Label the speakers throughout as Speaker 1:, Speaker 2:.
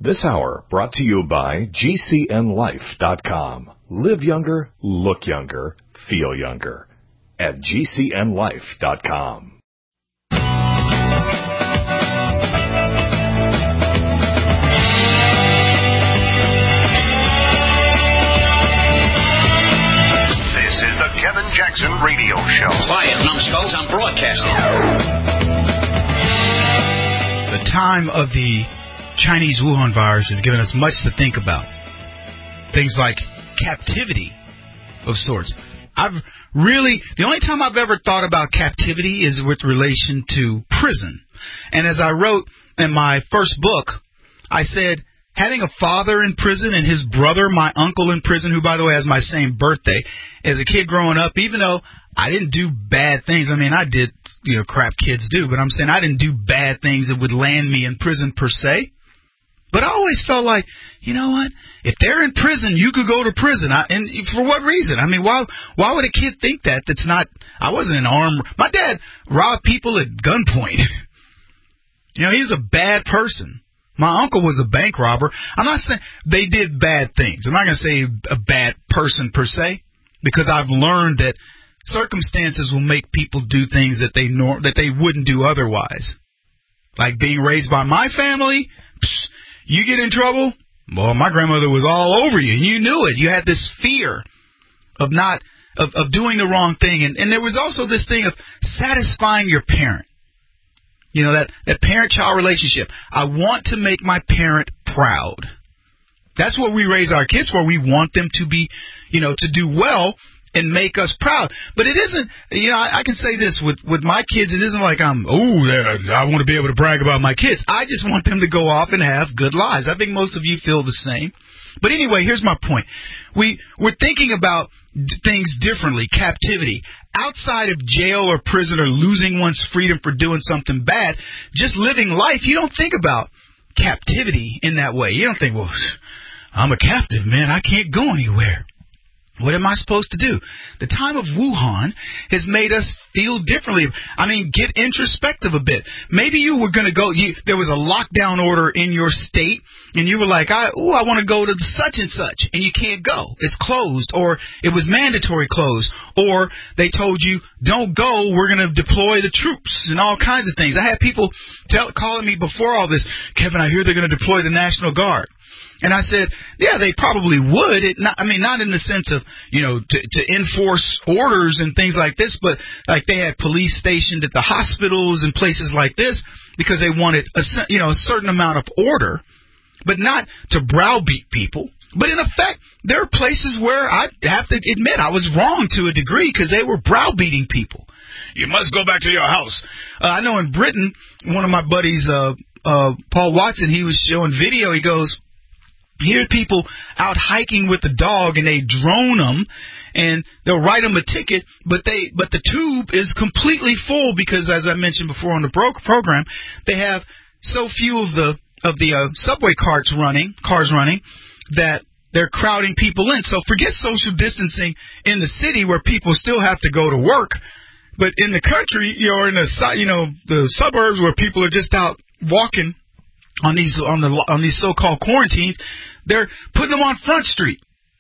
Speaker 1: This hour brought to you by GCNLife.com. Live younger, look younger, feel younger. At GCNLife.com.
Speaker 2: This is the Kevin Jackson Radio Show.
Speaker 3: Quiet, numbskulls, I'm broadcasting.
Speaker 4: The time of the Chinese Wuhan virus has given us much to think about. Things like captivity of sorts. The only time I've ever thought about captivity is with relation to prison. And as I wrote in my first book, I said, having a father in prison and his brother, my uncle in prison, who, by the way, has my same birthday, as a kid growing up, even though I didn't do bad things. I mean, I did, crap kids do, but I'm saying I didn't do bad things that would land me in prison per se. But I always felt like, you know what? If they're in prison, you could go to prison. And for what reason? I mean, why would a kid think that? That's not. I wasn't an armed. My dad robbed people at gunpoint. He was a bad person. My uncle was a bank robber. I'm not saying they did bad things. I'm not going to say a bad person per se, because I've learned that circumstances will make people do things that they wouldn't do otherwise. Like being raised by my family. You get in trouble, well, my grandmother was all over you, and you knew it. You had this fear of doing the wrong thing. And there was also this thing of satisfying your parent. That parent-child relationship. I want to make my parent proud. That's what we raise our kids for. We want them to be, to do well and make us proud. But it isn't, I can say this with my kids, it isn't like I want to be able to brag about my kids. I just want them to go off and have good lives. I think most of you feel the same. But anyway, here's my point. We're thinking about things differently. Captivity. Outside of jail or prison or losing one's freedom for doing something bad, just living life, you don't think about captivity in that way. You don't think, well, I'm a captive, man. I can't go anywhere. What am I supposed to do? The time of Wuhan has made us feel differently. I mean, get introspective a bit. Maybe you were going to go, there was a lockdown order in your state, and you were like, I want to go to the such and such, and you can't go. It's closed, or it was mandatory closed, or they told you, don't go, we're going to deploy the troops, and all kinds of things. I had people calling me before all this, Kevin, I hear they're going to deploy the National Guard. And I said, yeah, they probably would. Not in the sense of, to enforce orders and things like this, but like they had police stationed at the hospitals and places like this because they wanted a certain amount of order, but not to browbeat people. But in effect, there are places where I have to admit I was wrong to a degree because they were browbeating people. You must go back to your house. I know in Britain, one of my buddies, Paul Watson, he was showing video. He goes, here are people out hiking with a dog, and they drone them, and they'll write them a ticket, but the tube is completely full because, as I mentioned before on the program, they have so few of the subway cars running that they're crowding people in. So forget social distancing in the city where people still have to go to work, but in the country, or in the suburbs where people are just out walking. On these so-called quarantines, they're putting them on Front Street.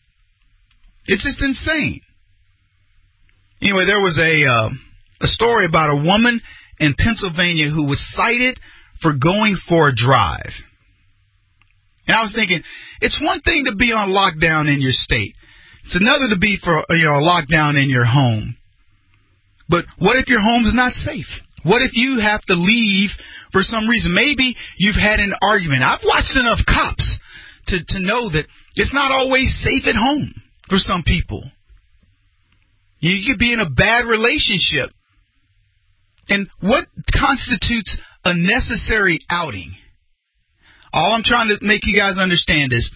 Speaker 4: It's just insane. Anyway, there was a story about a woman in Pennsylvania who was cited for going for a drive. And I was thinking, it's one thing to be on lockdown in your state. It's another to be for a lockdown in your home. But what if your home's not safe? What if you have to leave for some reason? Maybe you've had an argument. I've watched enough cops to know that it's not always safe at home for some people. You could be in a bad relationship. And what constitutes a necessary outing? All I'm trying to make you guys understand is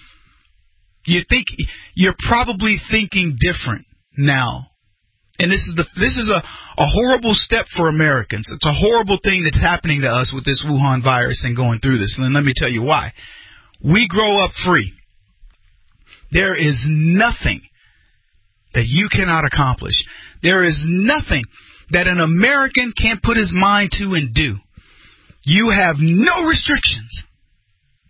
Speaker 4: you're probably thinking different now. And this is a horrible step for Americans. It's a horrible thing that's happening to us with this Wuhan virus and going through this. And let me tell you why. We grow up free. There is nothing that you cannot accomplish. There is nothing that an American can't put his mind to and do. You have no restrictions.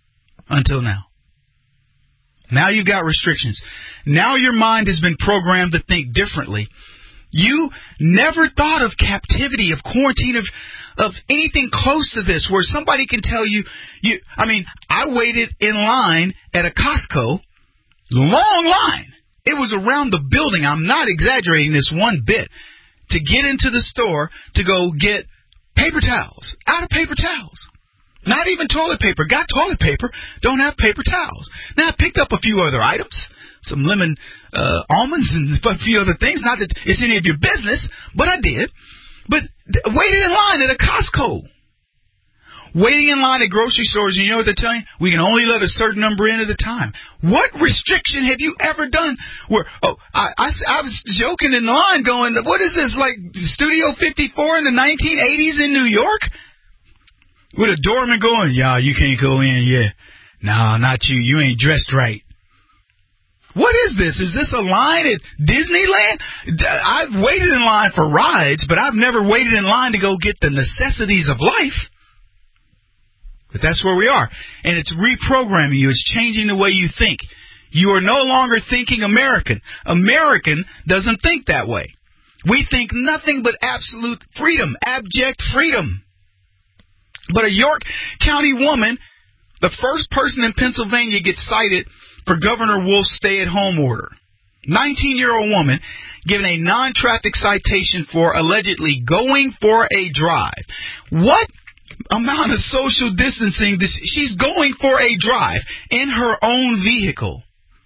Speaker 4: until now. Now you've got restrictions. Now your mind has been programmed to think differently. You never thought of captivity, of quarantine, of anything close to this, where somebody can tell you, I waited in line at a Costco, long line. It was around the building. I'm not exaggerating this one bit. To get into the store to go get paper towels. Out of paper towels. Not even toilet paper. Got toilet paper. Don't have paper towels. Now, I picked up a few other items. Some lemon almonds and a few other things. Not that it's any of your business, but I did. But waited in line at a Costco. Waiting in line at grocery stores, you know what they're telling you? We can only let a certain number in at a time. What restriction have you ever done? Where I was joking in the line going, what is this, like Studio 54 in the 1980s in New York? With a doorman going, yeah, you can't go in yet. No, not you. You ain't dressed right. What is this? Is this a line at Disneyland? I've waited in line for rides, but I've never waited in line to go get the necessities of life. But that's where we are. And it's reprogramming you. It's changing the way you think. You are no longer thinking American. American doesn't think that way. We think nothing but absolute freedom, abject freedom. But a York County woman, the first person in Pennsylvania gets cited for Governor Wolf's stay-at-home order. 19-year-old woman given a non-traffic citation for allegedly going for a drive. What amount of social distancing? She's going for a drive in her own vehicle.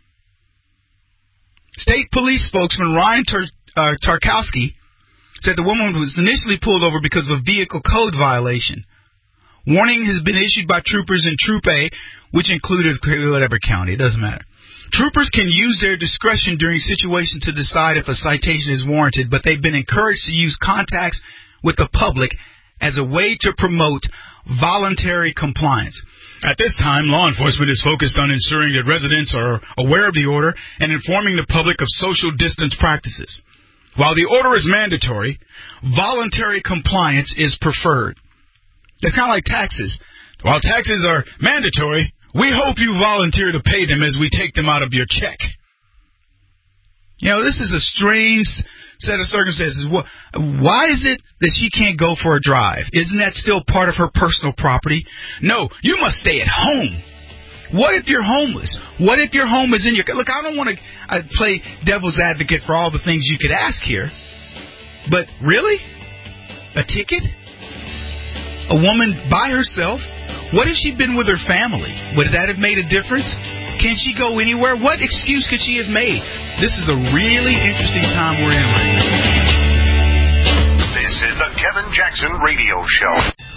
Speaker 4: State police spokesman Ryan Tarkowski said the woman was initially pulled over because of a vehicle code violation. Warning has been issued by troopers in Troop A, which included whatever county, it doesn't matter. Troopers can use their discretion during situations to decide if a citation is warranted, but they've been encouraged to use contacts with the public as a way to promote voluntary compliance. At this time, law enforcement is focused on ensuring that residents are aware of the order and informing the public of social distance practices. While the order is mandatory, voluntary compliance is preferred. It's kind of like taxes. While taxes are mandatory, we hope you volunteer to pay them as we take them out of your check. You know, this is a strange set of circumstances. Why is it that she can't go for a drive? Isn't that still part of her personal property? No, you must stay at home. What if you're homeless? What if your home is in your... Look, I don't want to play devil's advocate for all the things you could ask here. But really? A ticket? A woman by herself? What if she'd been with her family? Would that have made a difference? Can she go anywhere? What excuse could she have made? This is a really interesting time we're in right now.
Speaker 2: This is the Kevin Jackson Radio Show.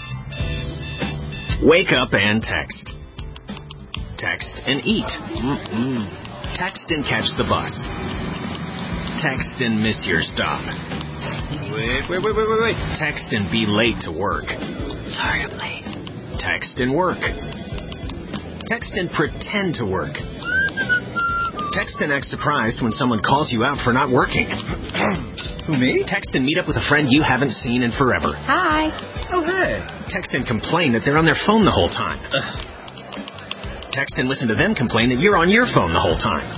Speaker 3: Wake up and text. Text and eat. Text and catch the bus. Text and miss your stop. Wait. Text and be late to work. Sorry, I'm late. Text and work. Text and pretend to work. Text and act surprised when someone calls you out for not working.
Speaker 5: Who, me?
Speaker 3: Text and meet up with a friend you haven't seen in forever.
Speaker 6: Hi.
Speaker 5: Oh, hey.
Speaker 3: Text and complain that they're on their phone the whole time. Text and listen to them complain that you're on your phone the whole time.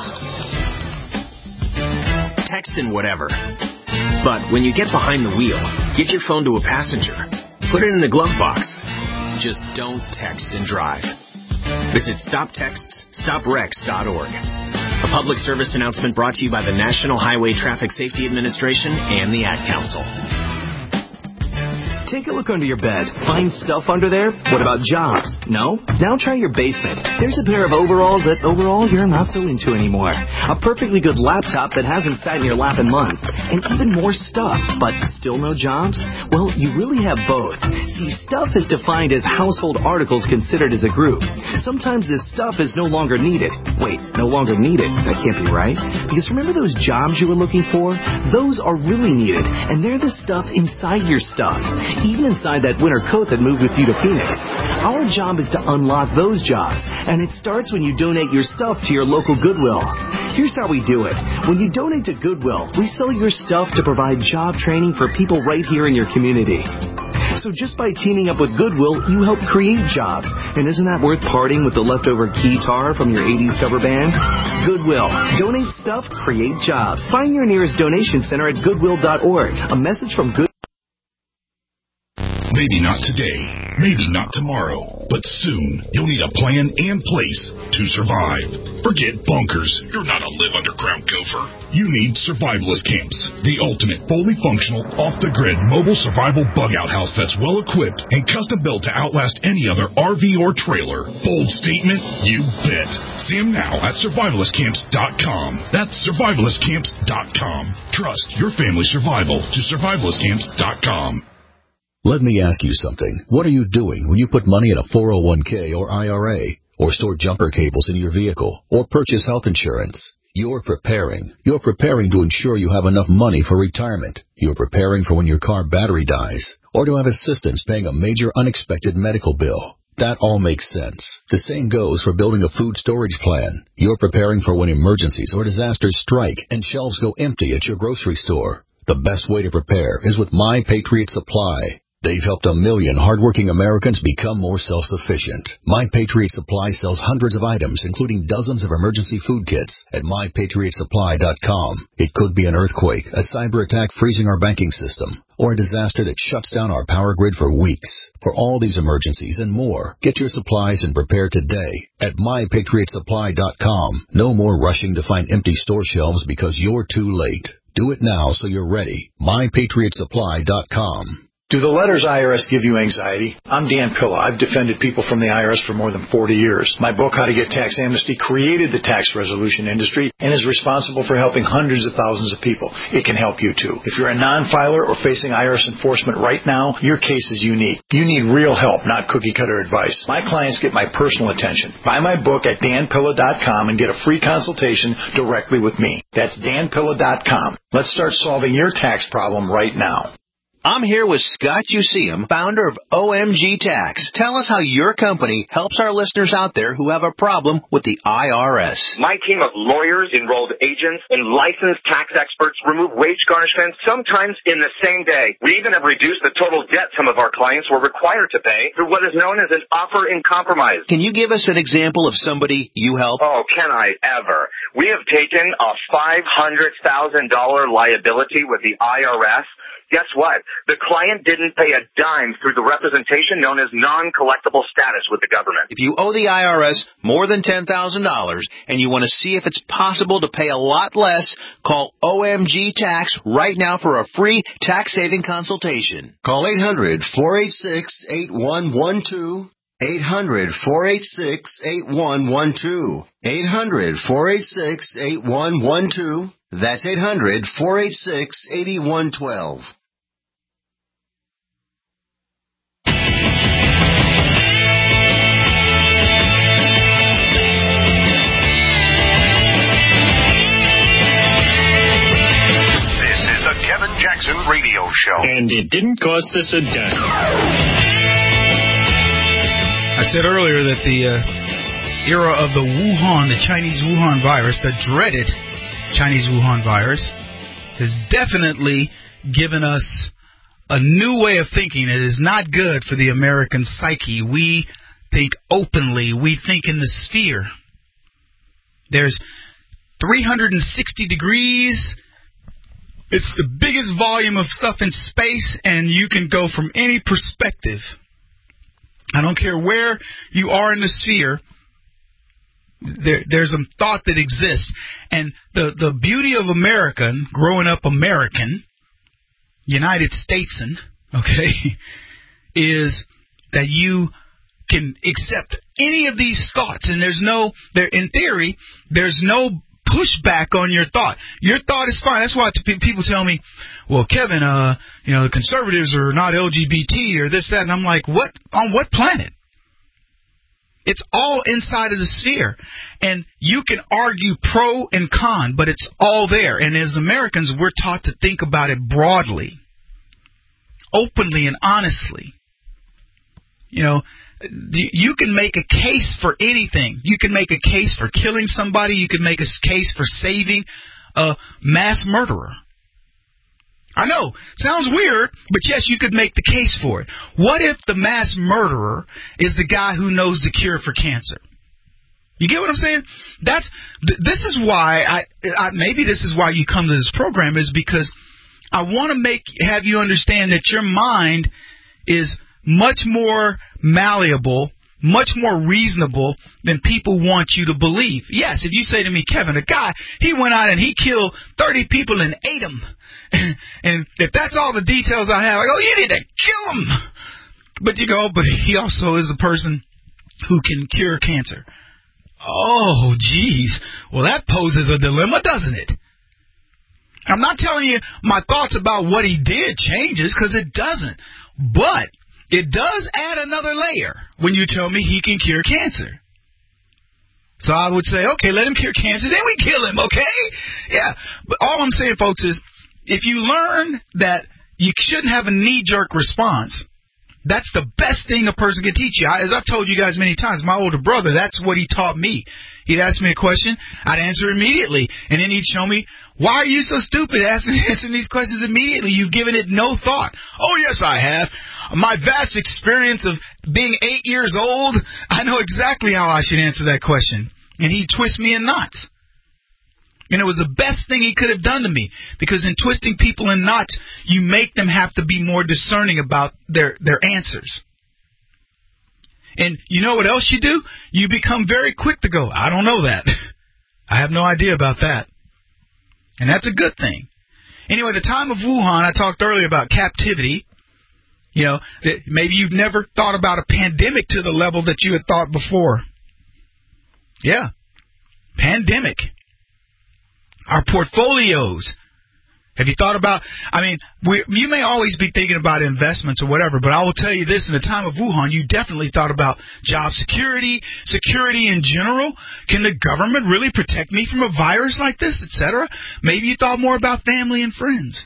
Speaker 3: Text and whatever. But when you get behind the wheel, give your phone to a passenger. Put it in the glove box. Just don't text and drive. Visit StopTextsStopWrecks.org. A public service announcement brought to you by the National Highway Traffic Safety Administration and the Ad Council.
Speaker 7: Take a look under your bed. Find stuff under there? What about jobs? No? Now try your basement. There's a pair of overalls that overall you're not so into anymore. A perfectly good laptop that hasn't sat in your lap in months. And even more stuff, but still no jobs? Well, you really have both. See, stuff is defined as household articles considered as a group. Sometimes this stuff is no longer needed. Wait, no longer needed? That can't be right. Because remember those jobs you were looking for? Those are really needed, and they're the stuff inside your stuff. Even inside that winter coat that moved with you to Phoenix. Our job is to unlock those jobs, and it starts when you donate your stuff to your local Goodwill. Here's how we do it. When you donate to Goodwill, we sell your stuff to provide job training for people right here in your community. So just by teaming up with Goodwill, you help create jobs. And isn't that worth parting with the leftover guitar from your 80s cover band? Goodwill. Donate stuff, create jobs. Find your nearest donation center at goodwill.org. A message from Goodwill.
Speaker 6: Maybe not today, maybe not tomorrow, but soon you'll need a plan and place to survive. Forget bunkers. You're not a live underground gopher. You need survivalist camps, the ultimate fully functional, off-the-grid mobile survival bug-out house that's well-equipped and custom-built to outlast any other RV or trailer. Bold statement? You bet. See them now at survivalistcamps.com. That's survivalistcamps.com. Trust your family's survival to survivalistcamps.com.
Speaker 8: Let me ask you something. What are you doing when you put money in a 401k or IRA, or store jumper cables in your vehicle, or purchase health insurance? You're preparing. You're preparing to ensure you have enough money for retirement. You're preparing for when your car battery dies, or to have assistance paying a major unexpected medical bill. That all makes sense. The same goes for building a food storage plan. You're preparing for when emergencies or disasters strike and shelves go empty at your grocery store. The best way to prepare is with My Patriot Supply. They've helped 1 million hardworking Americans become more self-sufficient. My Patriot Supply sells hundreds of items, including dozens of emergency food kits at MyPatriotSupply.com. It could be an earthquake, a cyber attack freezing our banking system, or a disaster that shuts down our power grid for weeks. For all these emergencies and more, get your supplies and prepare today at MyPatriotSupply.com. No more rushing to find empty store shelves because you're too late. Do it now so you're ready. MyPatriotSupply.com.
Speaker 9: Do the letters IRS give you anxiety? I'm Dan Pilla. I've defended people from the IRS for more than 40 years. My book, How to Get Tax Amnesty, created the tax resolution industry and is responsible for helping hundreds of thousands of people. It can help you, too. If you're a non-filer or facing IRS enforcement right now, your case is unique. You need real help, not cookie-cutter advice. My clients get my personal attention. Buy my book at danpilla.com and get a free consultation directly with me. That's danpilla.com. Let's start solving your tax problem right now.
Speaker 10: I'm here with Scott Useum, founder of OMG Tax. Tell us how your company helps our listeners out there who have a problem with the IRS.
Speaker 11: My team of lawyers, enrolled agents, and licensed tax experts remove wage garnishments sometimes in the same day. We even have reduced the total debt some of our clients were required to pay through what is known as an offer in compromise.
Speaker 10: Can you give us an example of somebody you help?
Speaker 11: Oh, can I ever? We have taken a $500,000 liability with the IRS. Guess what? The client didn't pay a dime through the representation known as non-collectible status with the government.
Speaker 10: If you owe the IRS more than $10,000 and you want to see if it's possible to pay a lot less, call OMG Tax right now for a free tax-saving consultation.
Speaker 12: Call 800-486-8112. 800-486-8112. 800-486-8112. That's 800-486-8112.
Speaker 2: Kevin Jackson Radio Show.
Speaker 13: And it didn't cost us a dime.
Speaker 4: I said earlier that the era of the Chinese Wuhan virus, the dreaded Chinese Wuhan virus, has definitely given us a new way of thinking. It is not good for the American psyche. We think openly. We think in the sphere. There's 360 degrees. It's the biggest volume of stuff in space, and you can go from any perspective. I don't care where you are in the sphere. There's a thought that exists. And the beauty of American, growing up American, United Statesen, okay, is that you can accept any of these thoughts. And in theory, there's no pushback on your thought. Your thought is fine. That's why people tell me, well, Kevin, the conservatives are not LGBT or this, that. And I'm like, what? On what planet? It's all inside of the sphere. And you can argue pro and con, but it's all there. And as Americans, we're taught to think about it broadly, openly and honestly. You can make a case for anything. You can make a case for killing somebody. You can make a case for saving a mass murderer. I know. Sounds weird, but yes, you could make the case for it. What if the mass murderer is the guy who knows the cure for cancer? You get what I'm saying? This is why maybe this is why you come to this program, is because I want to have you understand that your mind is much more malleable, much more reasonable than people want you to believe. Yes, if you say to me, Kevin, a guy, he went out and he killed 30 people and ate them. And if that's all the details I have, I go, you need to kill him. But you go, but he also is the person who can cure cancer. Oh, geez. Well, that poses a dilemma, doesn't it? I'm not telling you my thoughts about what he did changes, because it doesn't. But it does add another layer when you tell me he can cure cancer. So I would say, okay, let him cure cancer, then we kill him, okay? Yeah. But all I'm saying, folks, is if you learn that you shouldn't have a knee-jerk response, that's the best thing a person can teach you. As I've told you guys many times, my older brother, that's what he taught me. He'd ask me a question, I'd answer immediately, and then he'd show me, why are you so stupid answering these questions immediately? You've given it no thought. Oh, yes, I have. My vast experience of being 8 years old, I know exactly how I should answer that question. And he'd twist me in knots. And it was the best thing he could have done to me, because in twisting people in knots, you make them have to be more discerning about their answers. And you know what else you do? You become very quick to go, I don't know that. I have no idea about that. And that's a good thing. Anyway, the time of Wuhan, I talked earlier about captivity. You know, maybe you've never thought about a pandemic to the level that you had thought before. Yeah, pandemic. Our portfolios. Have you thought about, you may always be thinking about investments or whatever, but I will tell you this, in the time of Wuhan, you definitely thought about job security, security in general. Can the government really protect me from a virus like this, etc.? Maybe you thought more about family and friends.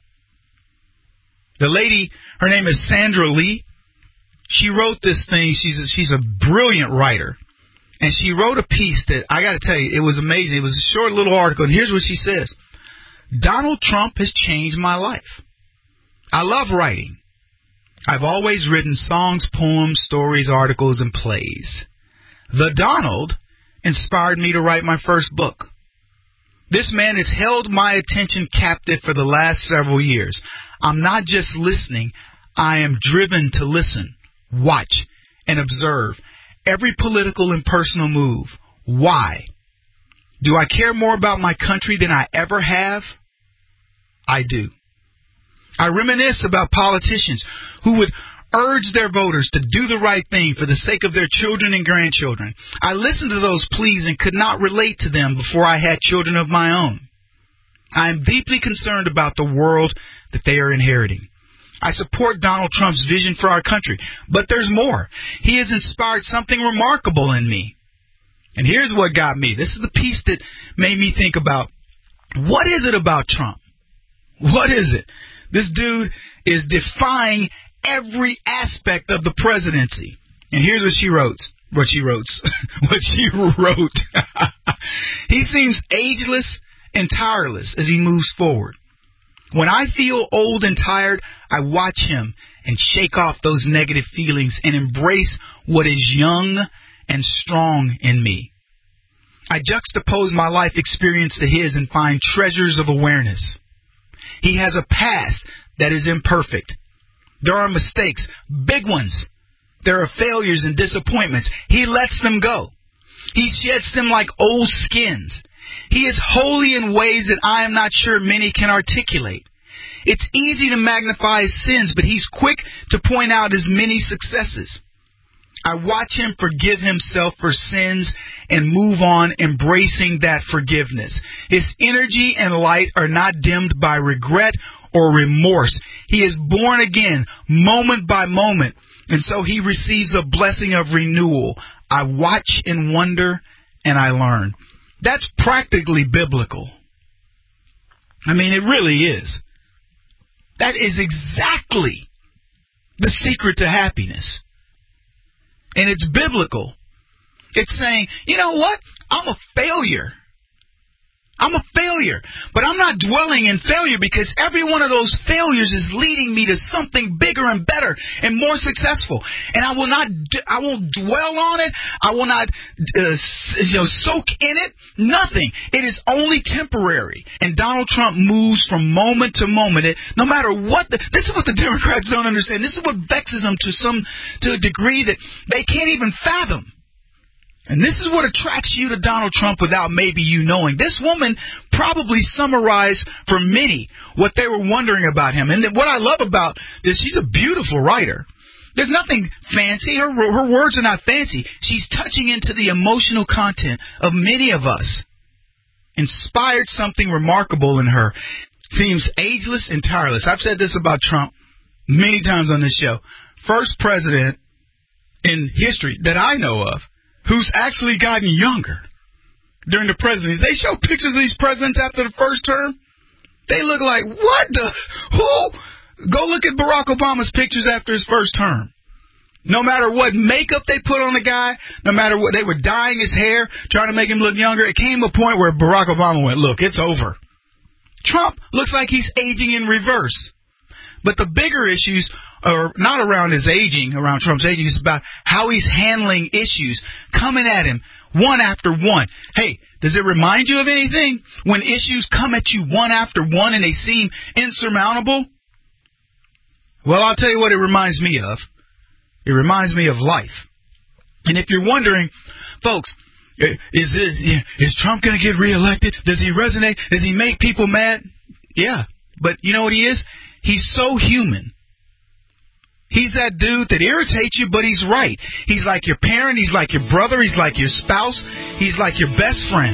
Speaker 4: The lady, her name is Sandra Lee. She wrote this thing. She's a brilliant writer. And she wrote a piece that, I got to tell you, it was amazing. It was a short little article, and here's what she says. Donald Trump has changed my life. I love writing. I've always written songs, poems, stories, articles, and plays. The Donald inspired me to write my first book. This man has held my attention captive for the last several years. I'm not just listening. I am driven to listen, watch, and observe every political and personal move. Why? Do I care more about my country than I ever have? I do. I reminisce about politicians who would urge their voters to do the right thing for the sake of their children and grandchildren. I listened to those pleas and could not relate to them before I had children of my own. I am deeply concerned about the world that they are inheriting. I support Donald Trump's vision for our country, but there's more. He has inspired something remarkable in me. And here's what got me. This is the piece that made me think about, what is it about Trump? What is it? This dude is defying every aspect of the presidency. And here's what she wrote. He seems ageless and tireless as he moves forward. When I feel old and tired, I watch him and shake off those negative feelings and embrace what is young and strong in me. I juxtapose my life experience to his and find treasures of awareness. He has a past that is imperfect. There are mistakes, big ones. There are failures and disappointments. He lets them go. He sheds them like old skins. He is holy in ways that I am not sure many can articulate. It's easy to magnify his sins, but he's quick to point out his many successes. I watch him forgive himself for sins and move on, embracing that forgiveness. His energy and light are not dimmed by regret or remorse. He is born again, moment by moment, and so he receives a blessing of renewal. I watch and wonder, and I learn. That's practically biblical. I mean, it really is. That is exactly the secret to happiness. And it's biblical. It's saying, you know what? I'm a failure. I'm a failure, but I'm not dwelling in failure because every one of those failures is leading me to something bigger and better and more successful. And I won't dwell on it. I will not, soak in it. Nothing. It is only temporary. And Donald Trump moves from moment to moment. No matter what, this is what the Democrats don't understand. This is what vexes them to a degree that they can't even fathom. And this is what attracts you to Donald Trump without maybe you knowing. This woman probably summarized for many what they were wondering about him. And what I love about this, she's a beautiful writer. There's nothing fancy. Her words are not fancy. She's touching into the emotional content of many of us. Inspired something remarkable in her. Seems ageless and tireless. I've said this about Trump many times on this show. First president in history that I know of who's actually gotten younger during the presidency. They show pictures of these presidents after the first term. They look like, what the? Who? Go look at Barack Obama's pictures after his first term. No matter what makeup they put on the guy, no matter what, they were dyeing his hair, trying to make him look younger. It came to a point where Barack Obama went, look, it's over. Trump looks like he's aging in reverse. But the bigger issues are not around his aging, around Trump's aging. It's about how he's handling issues coming at him one after one. Hey, does it remind you of anything when issues come at you one after one and they seem insurmountable? Well, I'll tell you what it reminds me of. It reminds me of life. And if you're wondering, folks, is Trump going to get reelected? Does he resonate? Does he make people mad? Yeah, but you know what he is? He's so human. He's that dude that irritates you, but he's right. He's like your parent. He's like your brother. He's like your spouse. He's like your best friend.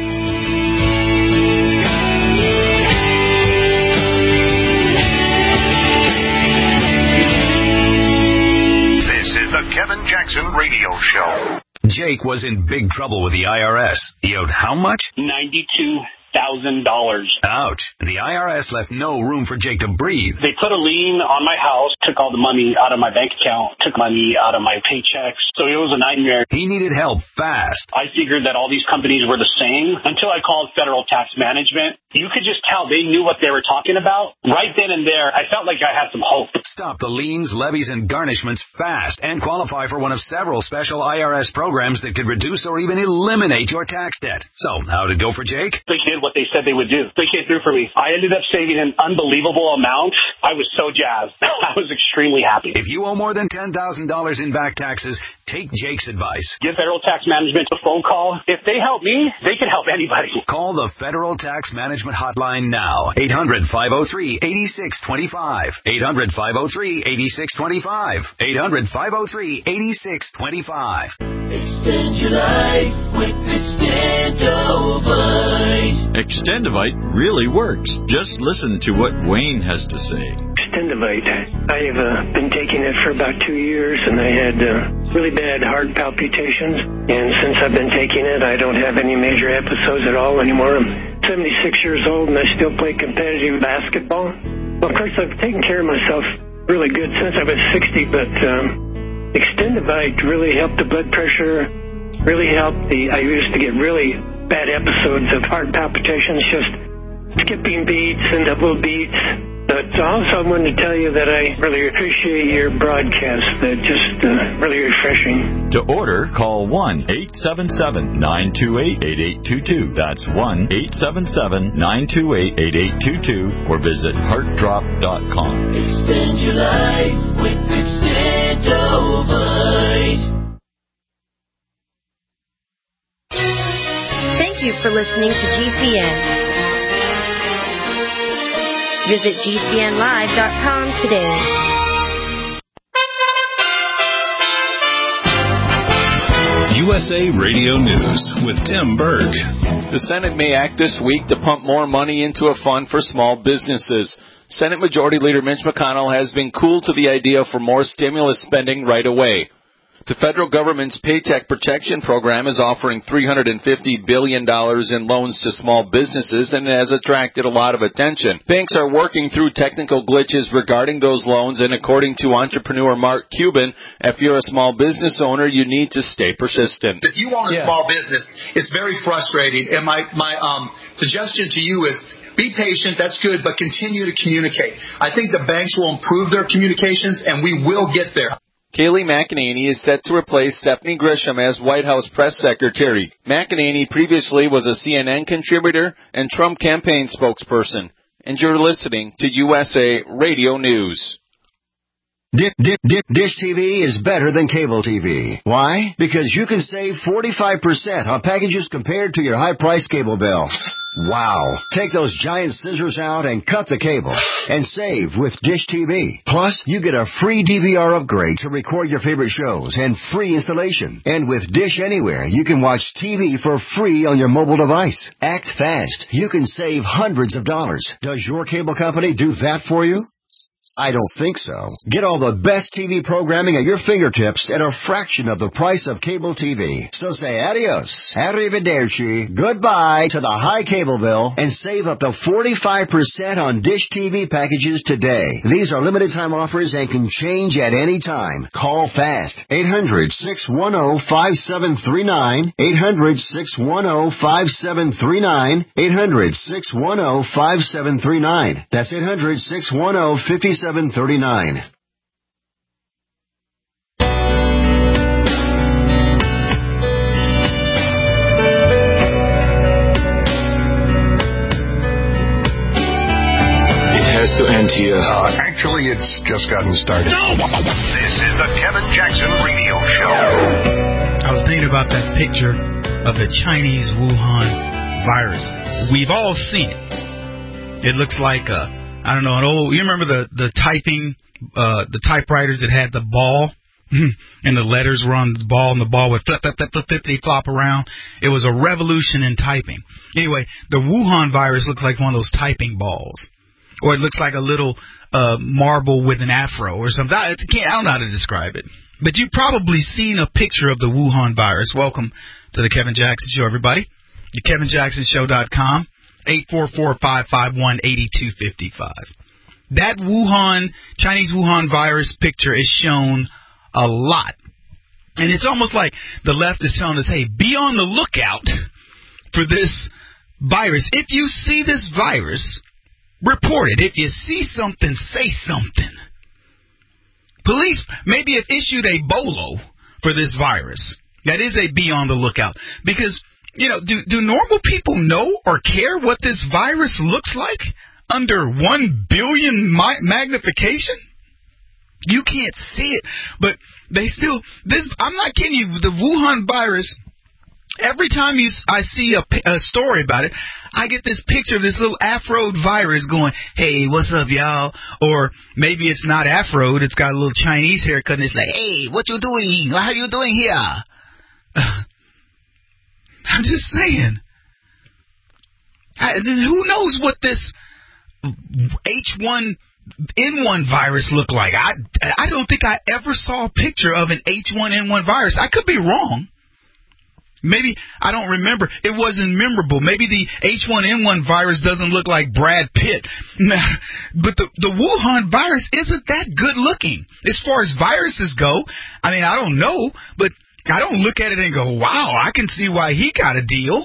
Speaker 2: This is the Kevin Jackson Radio Show.
Speaker 14: Jake was in big trouble with the IRS. He owed how much?
Speaker 13: $92,000.
Speaker 14: Ouch. The IRS left no room for Jake to breathe.
Speaker 13: They put a lien on my house, took all the money out of my bank account, took money out of my paychecks. So it was a nightmare.
Speaker 14: He needed help fast.
Speaker 13: I figured that all these companies were the same until I called Federal Tax Management. You could just tell they knew what they were talking about. Right then and there, I felt like I had some hope.
Speaker 14: Stop the liens, levies, and garnishments fast and qualify for one of several special IRS programs that could reduce or even eliminate your tax debt. So, how'd it go for Jake?
Speaker 13: They did what they said they would do. They came through for me. I ended up saving an unbelievable amount. I was so jazzed. I was extremely happy.
Speaker 14: If you owe more than $10,000 in back taxes, take Jake's advice.
Speaker 13: Give Federal Tax Management a phone call. If they help me, they can help anybody.
Speaker 14: Call the Federal Tax Management Hotline now. 800-503-8625. 800-503-8625. 800-503-8625.
Speaker 15: Extend your life with Extendovite.
Speaker 16: Extendovite really works. Just listen to what Wayne has to say.
Speaker 17: Extendovite. I have been taking it for about 2 years, and I had really bad heart palpitations. And since I've been taking it, I don't have any major episodes at all anymore. I'm 76 years old, and I still play competitive basketball. Well, of course, I've taken care of myself really good since I was 60, but Extendovite really helped the blood pressure, really helped I used to get really bad episodes of heart palpitations, just skipping beats and double beats. But also I wanted to tell you that I really appreciate your broadcast. They're just really refreshing.
Speaker 16: To order, call 1-877-928-8822. That's 1-877-928-8822 or visit heartdrop.com.
Speaker 15: Extend your life with Extendovite.
Speaker 18: Thank you for listening to GCN. Visit GCNlive.com today.
Speaker 19: USA Radio News with Tim Berg.
Speaker 20: The Senate may act this week to pump more money into a fund for small businesses. Senate Majority Leader Mitch McConnell has been cool to the idea for more stimulus spending right away. The federal government's Paycheck Protection Program is offering $350 billion in loans to small businesses and has attracted a lot of attention. Banks are working through technical glitches regarding those loans, and according to entrepreneur Mark Cuban, if you're a small business owner, you need to stay persistent.
Speaker 21: If you own a small business, it's very frustrating, and my suggestion to you is be patient, that's good, but continue to communicate. I think the banks will improve their communications, and we will get there.
Speaker 20: Kayleigh McEnany is set to replace Stephanie Grisham as White House press secretary. McEnany previously was a CNN contributor and Trump campaign spokesperson. And you're listening to USA Radio News.
Speaker 12: Dish TV is better than cable TV. Why? Because you can save 45% on packages compared to your high-priced cable bill. Wow. Take those giant scissors out and cut the cable and save with Dish TV. Plus, you get a free DVR upgrade to record your favorite shows and free installation. And with Dish Anywhere, you can watch TV for free on your mobile device. Act fast. You can save hundreds of dollars. Does your cable company do that for you? I don't think so. Get all the best TV programming at your fingertips at a fraction of the price of cable TV. So say adios, arrivederci, goodbye to the high cable bill and save up to 45% on Dish TV packages today. These are limited time offers and can change at any time. Call fast. 800-610-5739. 800-610-5739. 800-610-5739. That's 800-610-5739. 739.
Speaker 2: Has to end here.
Speaker 6: Actually, it's just gotten started.
Speaker 2: This is the Kevin Jackson Radio Show.
Speaker 4: I was thinking about that picture of the Chinese Wuhan virus. We've all seen it. It looks like I don't know, an old. You remember the typing, the typewriters that had the ball, and the letters were on the ball, and the ball would flip, flop around. It was a revolution in typing. Anyway, the Wuhan virus looked like one of those typing balls. Or it looks like a little marble with an afro or something. I don't know how to describe it. But you've probably seen a picture of the Wuhan virus. Welcome to the Kevin Jackson Show, everybody. The KevinJacksonShow.com, 844-551-8255. That Chinese Wuhan virus picture is shown a lot. And it's almost like the left is telling us, hey, be on the lookout for this virus. If you see this virus, report it. If you see something, say something. Police maybe have issued a BOLO for this virus. That is a be on the lookout. Because, do normal people know or care what this virus looks like under 1 billion magnification? You can't see it. But they still, I'm not kidding you, the Wuhan virus, every time I see a story about it, I get this picture of this little afroed virus going, hey, what's up, y'all? Or maybe it's not afroed, it's got a little Chinese haircut, and it's like, hey, what you doing? How you doing here? I'm just saying. Who knows what this H1N1 virus looked like? I don't think I ever saw a picture of an H1N1 virus. I could be wrong. Maybe, I don't remember. It wasn't memorable. Maybe the H1N1 virus doesn't look like Brad Pitt. But the Wuhan virus isn't that good looking. As far as viruses go, I mean, I don't know, but I don't look at it and go, wow, I can see why he got a deal.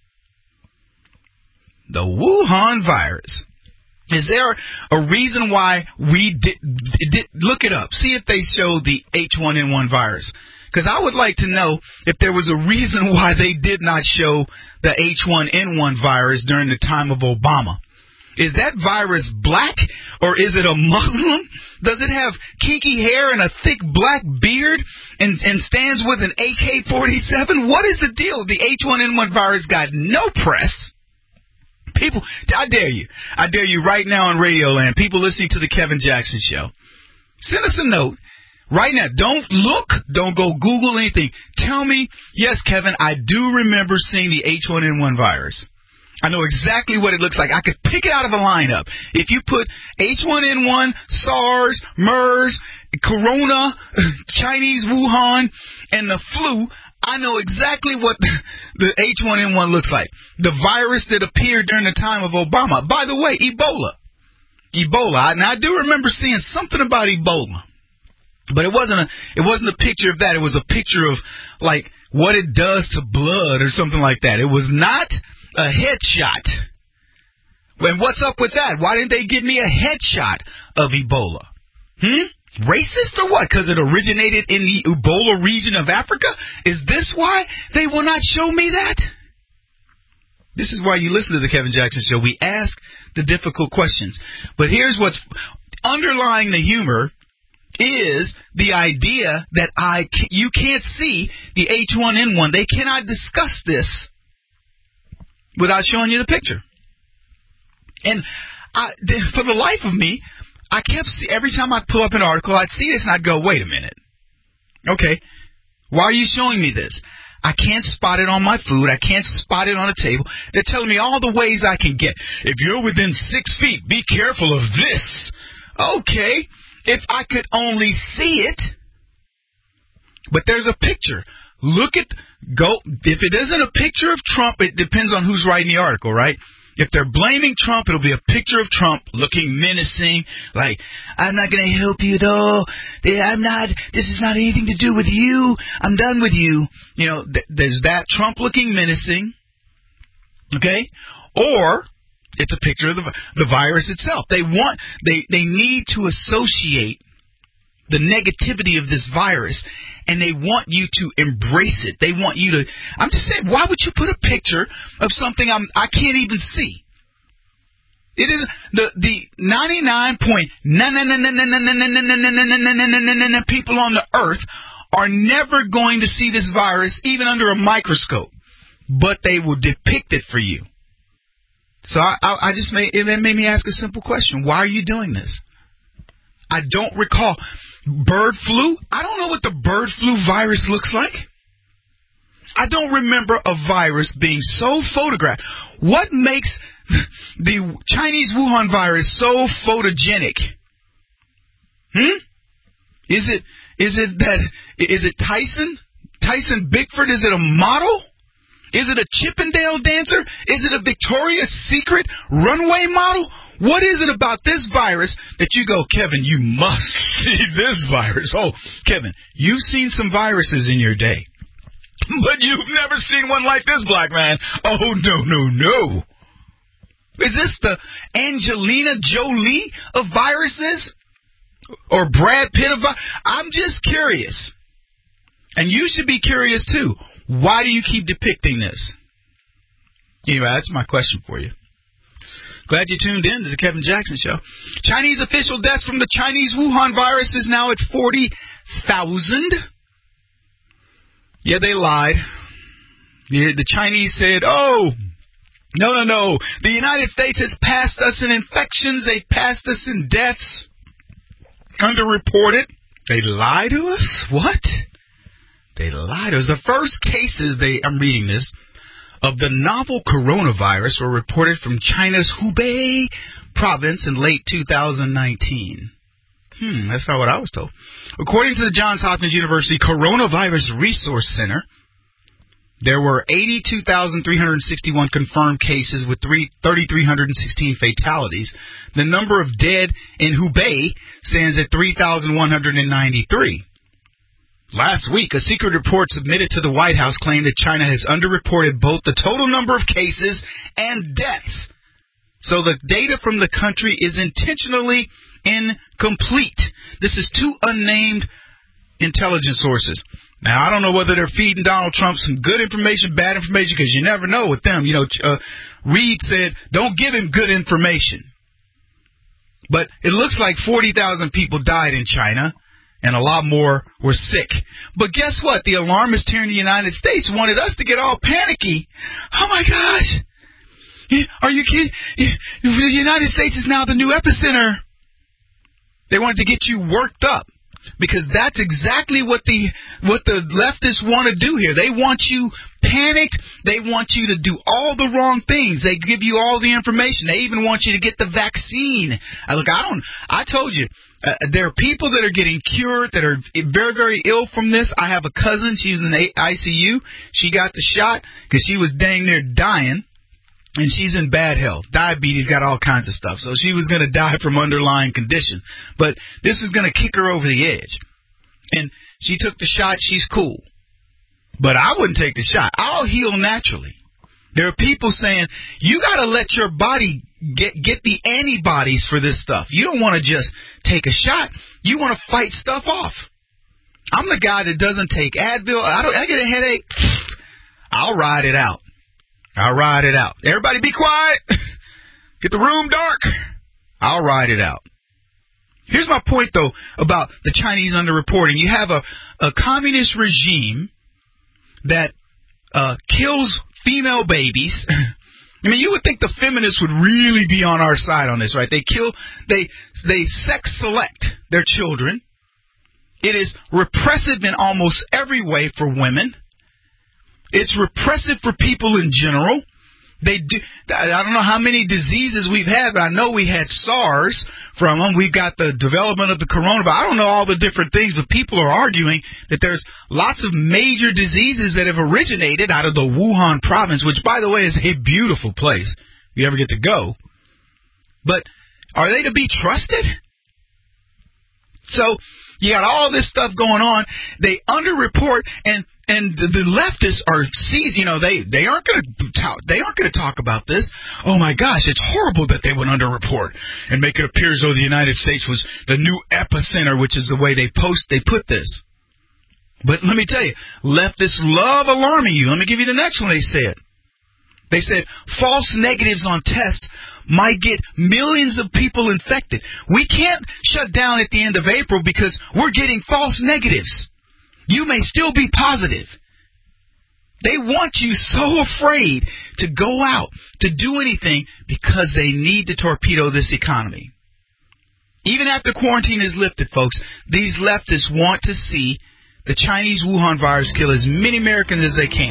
Speaker 4: The Wuhan virus. Is there a reason why we did look it up? See if they show the H1N1 virus. Because I would like to know if there was a reason why they did not show the H1N1 virus during the time of Obama. Is that virus black or is it a Muslim? Does it have kinky hair and a thick black beard and stands with an AK-47? What is the deal? The H1N1 virus got no press. People, I dare you right now on Radio Land, people listening to the Kevin Jackson Show, send us a note. Right now, don't go Google anything. Tell me, yes, Kevin, I do remember seeing the H1N1 virus. I know exactly what it looks like. I could pick it out of a lineup. If you put H1N1, SARS, MERS, Corona, Chinese Wuhan, and the flu, I know exactly what the H1N1 looks like. The virus that appeared during the time of Obama. By the way, Ebola. Now, I do remember seeing something about Ebola. But it wasn't a picture of that. It was a picture of, like, what it does to blood or something like that. It was not a headshot. And what's up with that? Why didn't they give me a headshot of Ebola? Racist or what? Because it originated in the Ebola region of Africa? Is this why they will not show me that? This is why you listen to the Kevin Jackson Show. We ask the difficult questions. But here's what's underlying the humor is the idea that you can't see the H1N1. They cannot discuss this without showing you the picture. And for the life of me, I kept every time I'd pull up an article, I'd see this and I'd go, wait a minute. Okay, why are you showing me this? I can't spot it on my food. I can't spot it on a table. They're telling me all the ways I can get. If you're within 6 feet, be careful of this. Okay, if I could only see it. But there's a picture. If it isn't a picture of Trump, it depends on who's writing the article, right? If they're blaming Trump, it'll be a picture of Trump looking menacing, like, I'm not going to help you though. This is not anything to do with you. I'm done with you. You know, there's that Trump looking menacing, okay? Or it's a picture of the virus itself. They need to associate the negativity of this virus, and they want you to embrace it. They want you to. I'm just saying, why would you put a picture of something I can't even see? It is the 99.999999999 people on the earth are never going to see this virus even under a microscope, but they will depict it for you. So it made me ask a simple question: why are you doing this? I don't recall. Bird flu? I don't know what the bird flu virus looks like. I don't remember a virus being so photographed. What makes the Chinese Wuhan virus so photogenic? Is it Tyson? Tyson Bigford? Is it a model? Is it a Chippendale dancer? Is it a Victoria's Secret runway model? What is it about this virus that you go, Kevin, you must see this virus? Oh, Kevin, you've seen some viruses in your day, but you've never seen one like this, black man. Oh, no. Is this the Angelina Jolie of viruses? Or Brad Pitt of viruses? I'm just curious. And you should be curious, too. Why do you keep depicting this? Anyway, that's my question for you. Glad you tuned in to the Kevin Jackson Show. Chinese official deaths from the Chinese Wuhan virus is now at 40,000. Yeah, they lied. The Chinese said, oh, no. The United States has passed us in infections. They passed us in deaths. Underreported. They lied to us? What? They lied to us. The first cases, I'm reading this, of the novel coronavirus were reported from China's Hubei province in late 2019. That's not what I was told. According to the Johns Hopkins University Coronavirus Resource Center, there were 82,361 confirmed cases with 3,316 fatalities. The number of dead in Hubei stands at 3,193. Last week, a secret report submitted to the White House claimed that China has underreported both the total number of cases and deaths. So the data from the country is intentionally incomplete. This is two unnamed intelligence sources. Now, I don't know whether they're feeding Donald Trump some good information, bad information, because you never know with them. You know, Reid said, don't give him good information. But it looks like 40,000 people died in China, and a lot more were sick. But guess what? The alarmists here in the United States wanted us to get all panicky. Oh, my gosh. Are you kidding? The United States is now the new epicenter. They wanted to get you worked up, because that's exactly what the leftists want to do here. They want you panicked. They want you to do all the wrong things. They give you all the information. They even want you to get the vaccine. I told you, there are people that are getting cured that are very, very ill from this. I have a cousin. She was in the ICU. She got the shot because she was dang near dying. And she's in bad health. Diabetes, got all kinds of stuff. So she was going to die from underlying condition. But this is going to kick her over the edge. And she took the shot. She's cool. But I wouldn't take the shot. I'll heal naturally. There are people saying, you got to let your body get the antibodies for this stuff. You don't want to just take a shot. You want to fight stuff off. I'm the guy that doesn't take Advil. I get a headache. I'll ride it out. Everybody be quiet. Get the room dark. I'll ride it out. Here's my point, though, about the Chinese underreporting. You have a communist regime that kills female babies. I mean, you would think the feminists would really be on our side on this, right? They sex select their children. It is repressive in almost every way for women. It's repressive for people in general. I don't know how many diseases we've had, but I know we had SARS from them. We've got the development of the coronavirus. I don't know all the different things, but people are arguing that there's lots of major diseases that have originated out of the Wuhan province, which, by the way, is a beautiful place if you ever get to go. But are they to be trusted? So you got all this stuff going on. They underreport, and the leftists are seized. They aren't going to talk about this. Oh my gosh, it's horrible that they would underreport and make it appear as though the United States was the new epicenter, which is the way they put this. But let me tell you, leftists love alarming you. Let me give you the next one. They said false negatives on tests might get millions of people infected. We can't shut down at the end of April because we're getting false negatives. You may still be positive. They want you so afraid to go out, to do anything, because they need to torpedo this economy. Even after quarantine is lifted, folks, these leftists want to see the Chinese Wuhan virus kill as many Americans as they can.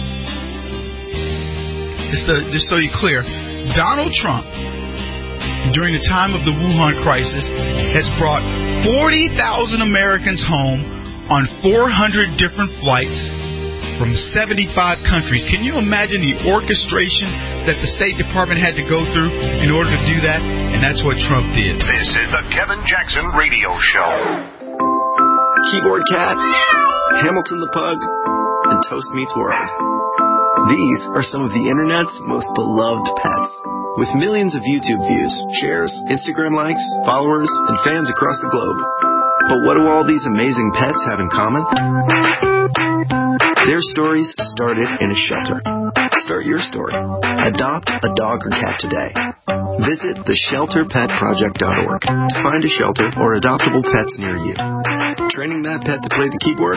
Speaker 4: Just so you're clear, Donald Trump, during the time of the Wuhan crisis, has brought 40,000 Americans home on 400 different flights from 75 countries. Can you imagine the orchestration that the State Department had to go through in order to do that? And that's what Trump did.
Speaker 2: This is the Kevin Jackson Radio Show.
Speaker 1: Keyboard Cat, Hamilton the Pug, and Toast Meets World. These are some of the Internet's most beloved pets. With millions of YouTube views, shares, Instagram likes, followers, and fans across the globe. But what do all these amazing pets have in common? Their stories started in a shelter. Start your story. Adopt a dog or cat today. Visit theshelterpetproject.org to find a shelter or adoptable pets near you. Training that pet to play the keyboard?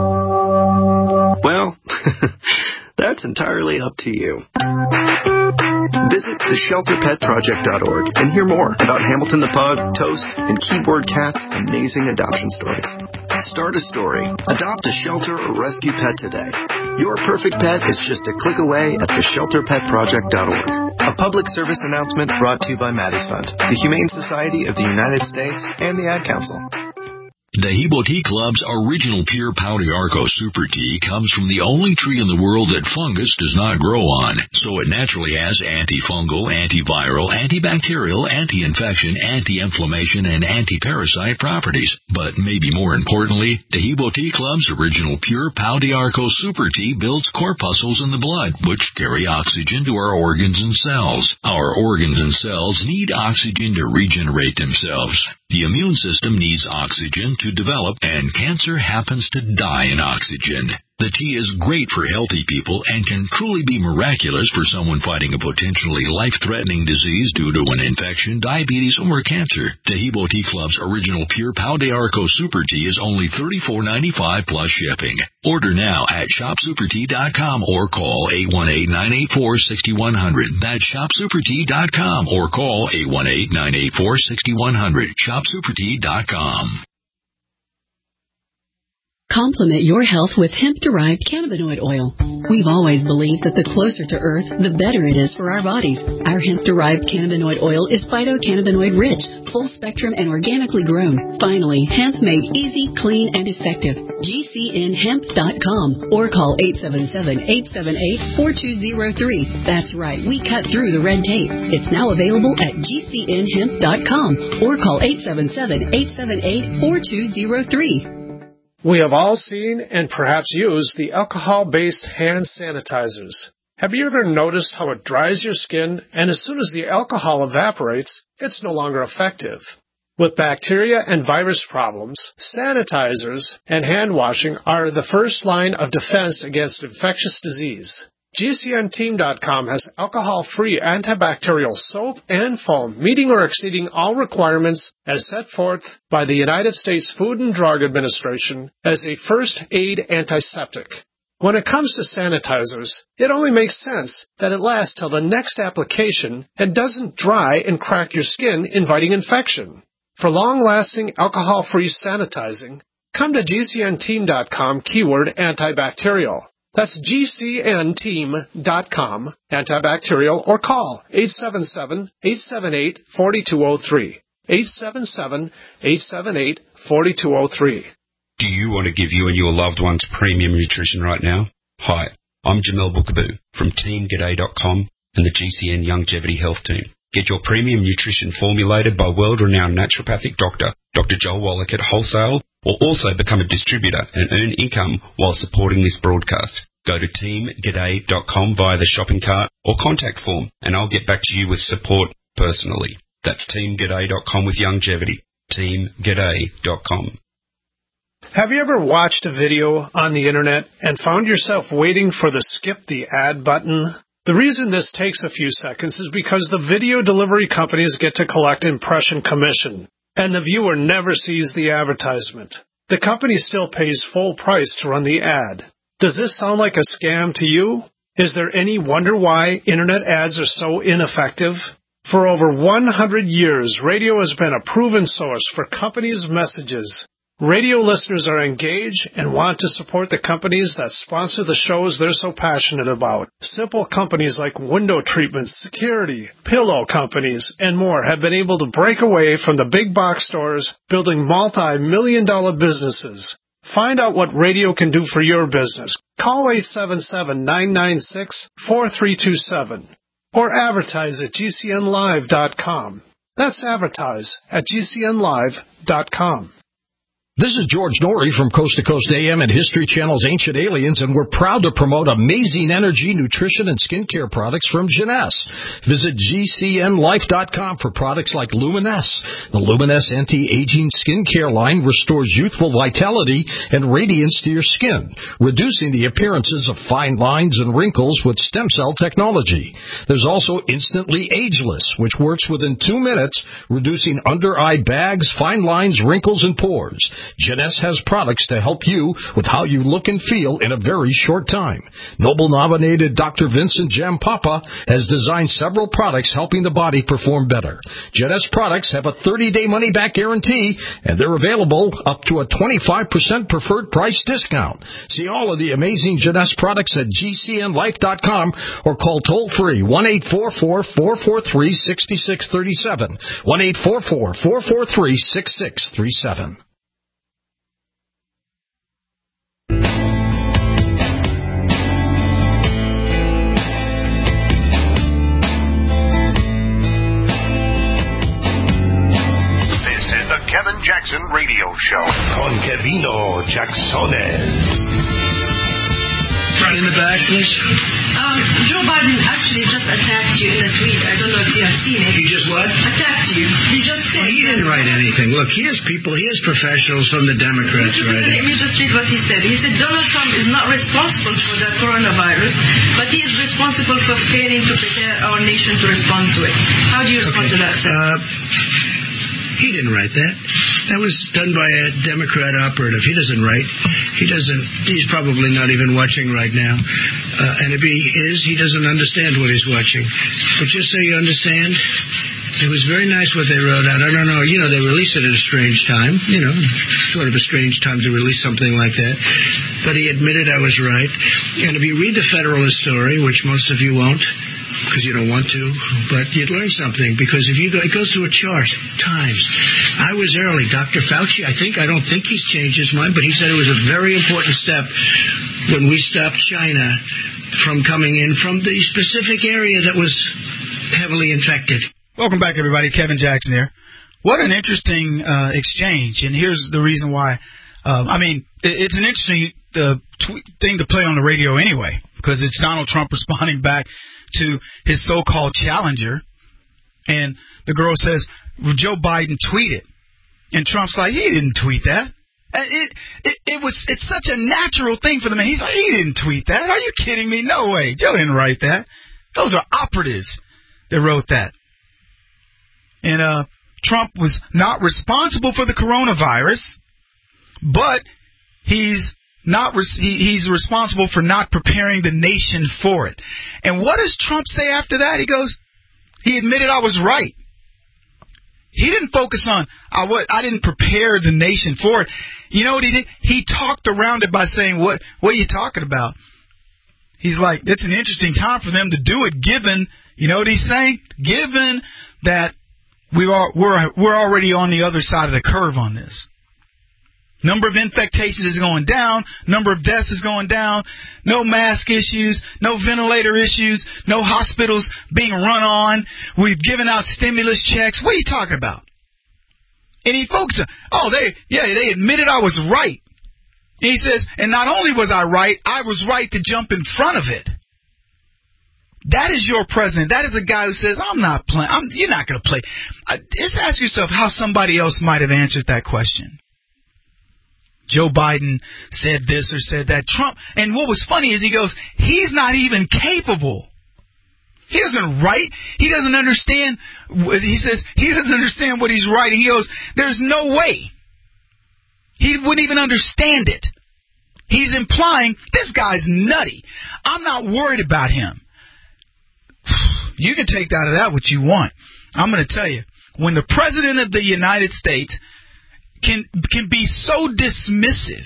Speaker 1: Well, that's entirely up to you. Visit theshelterpetproject.org and hear more about Hamilton the Pug, Toast, and Keyboard Cat's amazing adoption stories. Start a story. Adopt a shelter or rescue pet today. Your perfect pet is just a click away at theshelterpetproject.org. A public service announcement brought to you by Maddie's Fund, the Humane Society of the United States, and the Ad Council.
Speaker 22: The Hebo Tea Club's original pure Pau d'Arco Super Tea comes from the only tree in the world that fungus does not grow on, so it naturally has antifungal, antiviral, antibacterial, anti-infection, anti-inflammation, and anti-parasite properties. But maybe more importantly, the Hebo Tea Club's original pure Pau d'Arco Super Tea builds corpuscles in the blood, which carry oxygen to our organs and cells. Our organs and cells need oxygen to regenerate themselves. The immune system needs oxygen to develop, and cancer happens to die in oxygen. The tea is great for healthy people and can truly be miraculous for someone fighting a potentially life-threatening disease due to an infection, diabetes, or cancer. The Hebo Tea Club's original pure Pau d'Arco Super Tea is only $34.95 plus shipping. Order now at shopsupertea.com or call 818-984-6100. That's shopsupertea.com or call 818-984-6100. Shopsupertea.com.
Speaker 3: Complement your health with hemp-derived cannabinoid oil. We've always believed that the closer to Earth, the better it is for our bodies. Our hemp-derived cannabinoid oil is phytocannabinoid-rich, full-spectrum, and organically grown. Finally, hemp made easy, clean, and effective. GCNhemp.com or call 877-878-4203. That's right, we cut through the red tape. It's now available at GCNhemp.com or call 877-878-4203.
Speaker 5: We have all seen and perhaps used the alcohol-based hand sanitizers. Have you ever noticed how it dries your skin, and as soon as the alcohol evaporates, it's no longer effective? With bacteria and virus problems, sanitizers and hand washing are the first line of defense against infectious disease. GCNteam.com has alcohol-free antibacterial soap and foam, meeting or exceeding all requirements as set forth by the United States Food and Drug Administration as a first aid antiseptic. When it comes to sanitizers, it only makes sense that it lasts till the next application and doesn't dry and crack your skin, inviting infection. For long-lasting alcohol-free sanitizing, come to GCNteam.com keyword antibacterial. That's GCNteam.com, antibacterial, or call 877-878-4203. 877-878-4203.
Speaker 23: Do you want to give you and your loved ones premium nutrition right now? Hi, I'm Jamel Bookaboo from TeamGaday.com and the GCN Longevity Health Team. Get your premium nutrition formulated by world-renowned naturopathic doctor, Dr. Joel Wallach at wholesale, or also become a distributor and earn income while supporting this broadcast. Go to TeamGaday.com via the shopping cart or contact form, and I'll get back to you with support personally. That's TeamGaday.com with longevity. TeamGaday.com.
Speaker 5: Have you ever watched a video on the internet and found yourself waiting for the skip the ad button? The reason this takes a few seconds is because the video delivery companies get to collect impression commission, and the viewer never sees the advertisement. The company still pays full price to run the ad. Does this sound like a scam to you? Is there any wonder why internet ads are so ineffective? For over 100 years, radio has been a proven source for companies' messages. Radio listeners are engaged and want to support the companies that sponsor the shows they're so passionate about. Simple companies like window treatments, security, pillow companies, and more have been able to break away from the big box stores, building multi-million-dollar businesses. Find out what radio can do for your business. Call 877-996-4327 or advertise at GCNlive.com. That's advertise at GCNlive.com.
Speaker 24: This is George Norrie from Coast to Coast AM and History Channel's Ancient Aliens, and we're proud to promote amazing energy, nutrition, and skincare products from Jeunesse. Visit GCNlife.com for products like Luminesse. The Luminesse anti-aging skincare line restores youthful vitality and radiance to your skin, reducing the appearances of fine lines and wrinkles with stem cell technology. There's also Instantly Ageless, which works within 2 minutes, reducing under-eye bags, fine lines, wrinkles, and pores. Jeunesse has products to help you with how you look and feel in a very short time. Nobel-nominated Dr. Vincent Jampapa has designed several products helping the body perform better. Jeunesse products have a 30-day money-back guarantee, and they're available up to a 25% preferred price discount. See all of the amazing Jeunesse products at GCNlife.com or call toll-free 1-844-443-6637, 1-844-443-6637.
Speaker 2: Kevin Jackson Radio Show.
Speaker 6: Con Kevino Jacksones.
Speaker 25: Right in the back, please.
Speaker 26: Joe Biden actually just attacked you in a tweet. I don't know if you have seen it.
Speaker 25: He just what?
Speaker 26: Attacked you. He just said...
Speaker 25: Well, he didn't write anything. Look, he has professionals from the Democrats writing.
Speaker 26: Let me just read what he said. He said Donald Trump is not responsible for the coronavirus, but he is responsible for failing to prepare our nation to respond to it. How do you respond to that, sir?
Speaker 25: He didn't write that. That was done by a Democrat operative. He doesn't write. He's probably not even watching right now. And if he is, he doesn't understand what he's watching. But just so you understand, It was very nice what they wrote out. I don't know. They released it at a strange time. Sort of a strange time to release something like that. But he admitted I was right. And if you read the Federalist story, which most of you won't, because you don't want to, but you'd learn something, because if you go, it goes through a chart, times. I was early. Dr. Fauci, I don't think he's changed his mind, but he said it was a very important step when we stopped China from coming in from the specific area that was heavily infected.
Speaker 4: Welcome back, everybody. Kevin Jackson here. What an interesting exchange, and here's the reason why. It's an interesting thing to play on the radio anyway, because it's Donald Trump responding back to his so-called challenger, and the girl says, Joe Biden tweeted, and Trump's like, he didn't tweet that. It's such a natural thing for the man. He's like, he didn't tweet that. Are you kidding me? No way. Joe didn't write that. Those are operatives that wrote that. And Trump was not responsible for the coronavirus, but he's responsible for not preparing the nation for it. And what does Trump say after that? He goes, he admitted I was right. He didn't focus on, I didn't prepare the nation for it. You know what he did? He talked around it by saying, what are you talking about? He's like, it's an interesting time for them to do it, given, you know what he's saying? Given that we're already on the other side of the curve on this. Number of infectations is going down. Number of deaths is going down. No mask issues. No ventilator issues. No hospitals being run on. We've given out stimulus checks. What are you talking about? And he focuses on, they admitted I was right. And he says, and not only was I was right to jump in front of it. That is your president. That is a guy who says, I'm not playing. You're not going to play. Just ask yourself how somebody else might have answered that question. Joe Biden said this or said that. Trump, and what was funny is he goes, he's not even capable. He doesn't write. He doesn't understand. He says he doesn't understand what he's writing. He goes, there's no way. He wouldn't even understand it. He's implying this guy's nutty. I'm not worried about him. You can take out of that what you want. I'm going to tell you, when the president of the United States can be so dismissive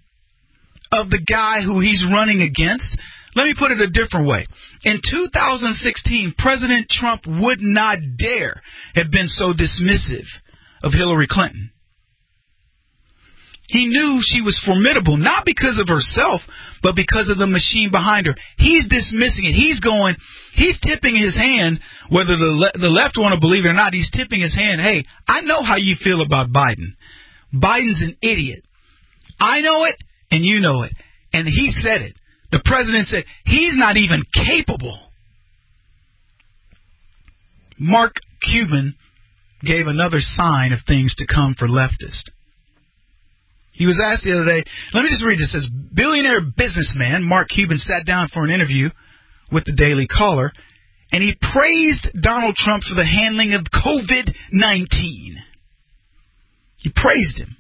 Speaker 4: of the guy who he's running against, let me put it a different way. In 2016, President Trump would not dare have been so dismissive of Hillary Clinton. He knew she was formidable, not because of herself, but because of the machine behind her. He's dismissing it. He's tipping his hand, whether the left want to believe it or not, he's tipping his hand. Hey, I know how you feel about Biden. Biden's an idiot. I know it, and you know it. And he said it. The president said, he's not even capable. Mark Cuban gave another sign of things to come for leftists. He was asked the other day, let me just read this. It says, billionaire businessman Mark Cuban sat down for an interview with the Daily Caller, and he praised Donald Trump for the handling of COVID-19. He praised him.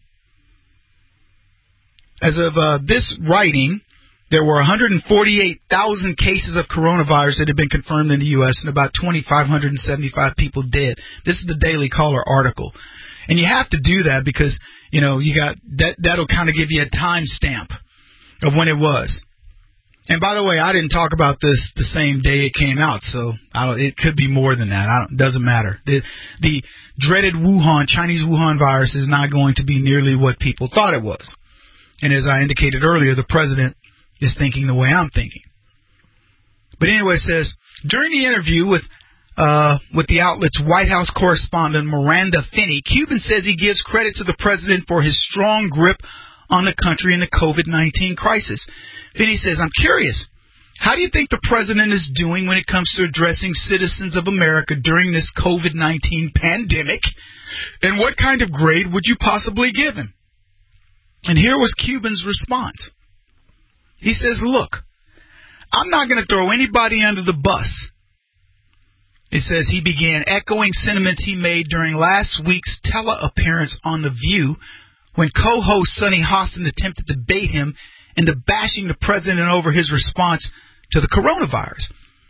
Speaker 4: As of this writing, there were 148,000 cases of coronavirus that had been confirmed in the U.S. and about 2,575 people dead. This is the Daily Caller article. And you have to do that because, you know, you got that'll kind of give you a time stamp of when it was. And by the way, I didn't talk about this the same day it came out, so it could be more than that. It doesn't matter. The dreaded Chinese Wuhan virus is not going to be nearly what people thought it was. And as I indicated earlier, the president is thinking the way I'm thinking. But anyway, it says, during the interview with the outlet's White House correspondent Miranda Finney, Cuban says he gives credit to the president for his strong grip on the country in the COVID-19 crisis. Finney says, I'm curious, how do you think the president is doing when it comes to addressing citizens of America during this COVID-19 pandemic? And what kind of grade would you possibly give him? And here was Cuban's response. He says, look, I'm not going to throw anybody under the bus. It says he began echoing sentiments he made during last week's tele-appearance on The View when co-host Sunny Hostin attempted to bait him into bashing the president over his response to the coronavirus.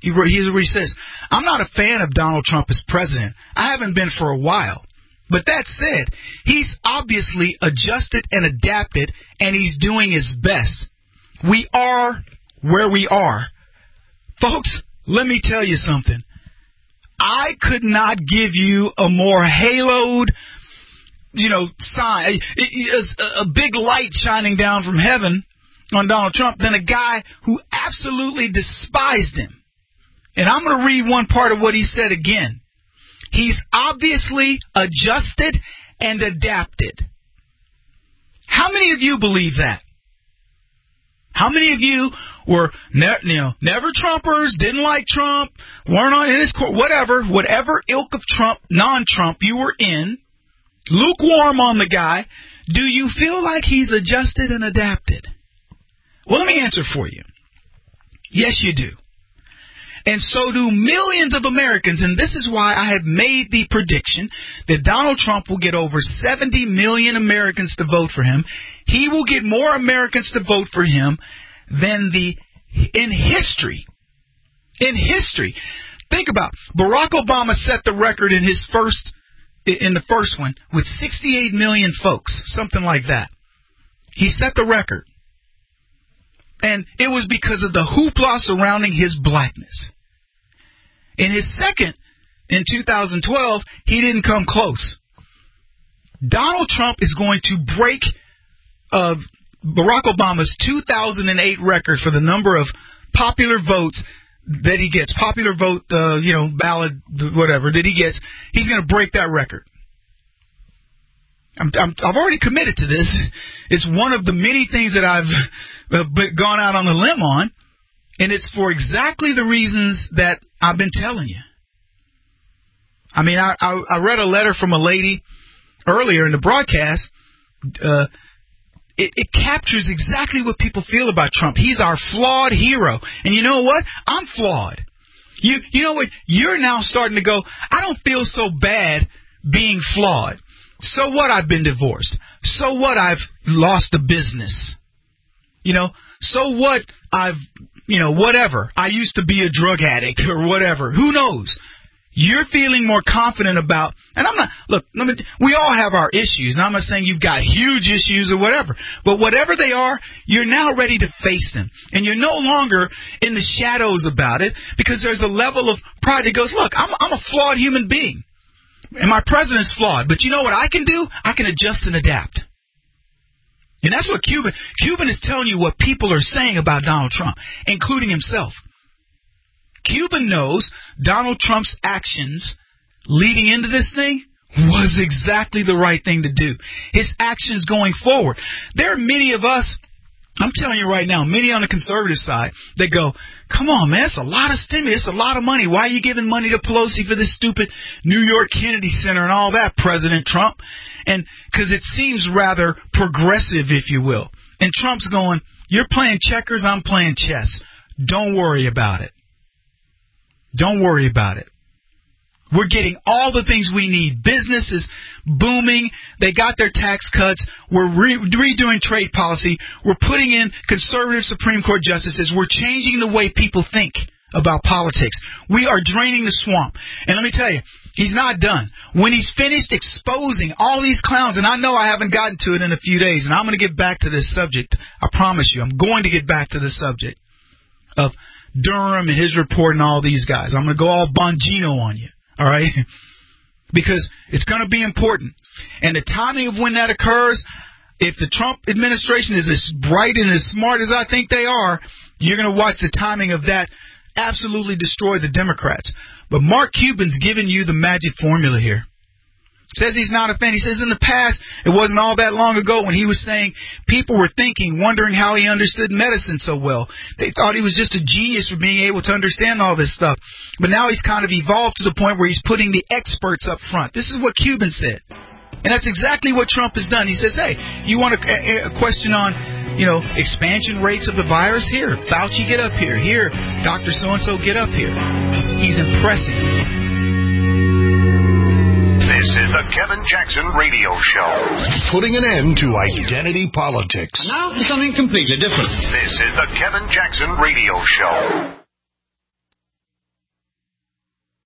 Speaker 4: Here's what he says. I'm not a fan of Donald Trump as president. I haven't been for a while. But that said, he's obviously adjusted and adapted, and he's doing his best. We are where we are. Folks, let me tell you something. I could not give you a more haloed, sign, a big light shining down from heaven on Donald Trump than a guy who absolutely despised him. And I'm going to read one part of what he said again. He's obviously adjusted and adapted. How many of you believe that? How many of you were, never Trumpers, didn't like Trump, weren't on in his court, whatever ilk of Trump, non-Trump you were in, lukewarm on the guy, do you feel like he's adjusted and adapted? Well, let me answer for you. Yes, you do. And so do millions of Americans, and this is why I have made the prediction that Donald Trump will get over 70 million Americans to vote for him. He will get more Americans to vote for him than in history. In history. Think about Barack Obama set the record in the first one with 68 million folks, something like that. He set the record. And it was because of the hoopla surrounding his blackness. In his second, in 2012, he didn't come close. Donald Trump is going to break Barack Obama's 2008 record for the number of popular votes that he gets. Popular vote, ballot, whatever, that he gets. He's going to break that record. I've already committed to this. It's one of the many things that I've gone out on a limb on, and it's for exactly the reasons that I've been telling you. I mean, I read a letter from a lady earlier in the broadcast. It captures exactly what people feel about Trump. He's our flawed hero. And you know what? I'm flawed. You know what? You're now starting to go, I don't feel so bad being flawed. So what? I've been divorced. So what? I've lost a business. So what? Whatever. I used to be a drug addict or whatever. Who knows? You're feeling more confident about, and I'm not, we all have our issues, and I'm not saying you've got huge issues or whatever, but whatever they are, you're now ready to face them. And you're no longer in the shadows about it, because there's a level of pride that goes, look, I'm a flawed human being, and my president's flawed, but you know what I can do? I can adjust and adapt. And that's what Cuban is telling you what people are saying about Donald Trump, including himself. Cuban knows Donald Trump's actions leading into this thing was exactly the right thing to do. His actions going forward. There are many of us, I'm telling you right now, many on the conservative side that go, come on, man, it's a lot of stimulus, it's a lot of money. Why are you giving money to Pelosi for this stupid New York Kennedy Center and all that, President Trump? And because it seems rather progressive, if you will. And Trump's going, you're playing checkers, I'm playing chess. Don't worry about it. Don't worry about it. We're getting all the things we need. Business is booming. They got their tax cuts. We're redoing trade policy. We're putting in conservative Supreme Court justices. We're changing the way people think about politics. We are draining the swamp. And let me tell you, he's not done. When he's finished exposing all these clowns, and I know I haven't gotten to it in a few days, and I'm going to get back to this subject. I promise you, I'm going to get back to this subject of Durham and his report and all these guys. I'm going to go all Bongino on you, all right? Because it's going to be important. And the timing of when that occurs, if the Trump administration is as bright and as smart as I think they are, you're going to watch the timing of that absolutely destroy the Democrats. But Mark Cuban's giving you the magic formula here. Says he's not a fan. He says in the past, it wasn't all that long ago when he was saying people were wondering how he understood medicine so well. They thought he was just a genius for being able to understand all this stuff. But now he's kind of evolved to the point where he's putting the experts up front. This is what Cuban said. And that's exactly what Trump has done. He says, hey, you want a question on, expansion rates of the virus? Here, Fauci, get up here. Here, Dr. So-and-so, get up here. He's impressing.
Speaker 2: This is the Kevin Jackson Radio Show.
Speaker 6: Putting an end to identity politics.
Speaker 7: And now for something completely different.
Speaker 2: This is the Kevin Jackson Radio Show.